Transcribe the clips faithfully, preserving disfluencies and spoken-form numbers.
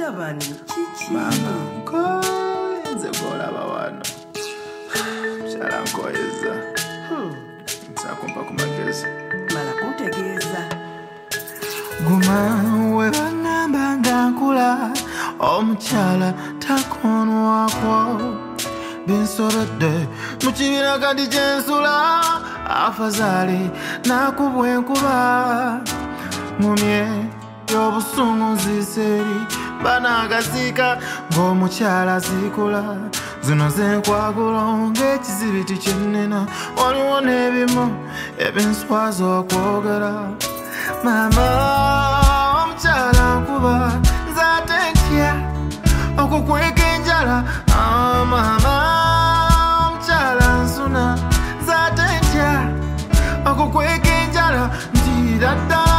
Mutabani kiki? Mama nkoyenze golaba wano. Mshala nkoyeza. Hmm. Nsakumpa ku magezi. Mala kuntegeeza. Guma we bangamba nga nkula omukyala takonwako binsobedde mu kibira kati kyensula afazali nakubwa enkuba ngumye y'obusungu nziseri banagazika ng'omukyala zikula zino zenkwagulo ng'ekizibiti kyennena waliwo n'ebimu ebinswaza okwogera Mama omukyala nkuba nzate ntya okukweka enjala ah, mama omukyala nsuna nzate ntya okukweka enjala ntira ddala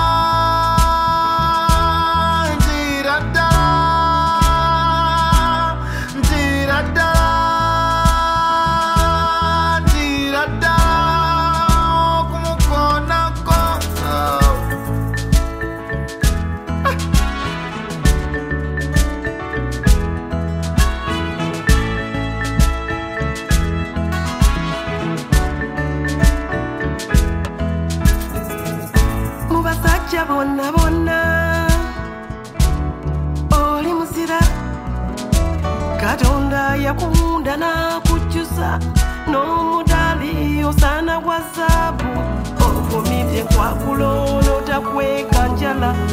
ntira ddala ntira ddala ntira ddala okumukonako Mubasajja bonna bonna oli muzira Katonda yakunda n'akujjuza n'omudali osaana gwa zaabu ogumidde kwakulo n'otakweka njala